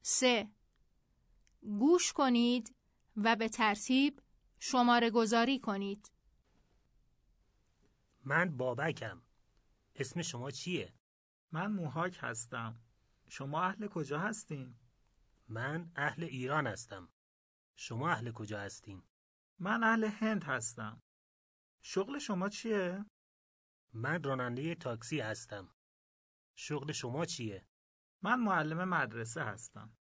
3. گوش کنید و به ترتیب شماره گذاری کنید. من بابکم. اسم شما چیه؟ من موهاک هستم. شما اهل کجا هستین؟ من اهل ایران هستم. شما اهل کجا هستین؟ من اهل هند هستم. شغل شما چیه؟ من راننده تاکسی هستم. شغل شما چیه؟ من معلم مدرسه هستم.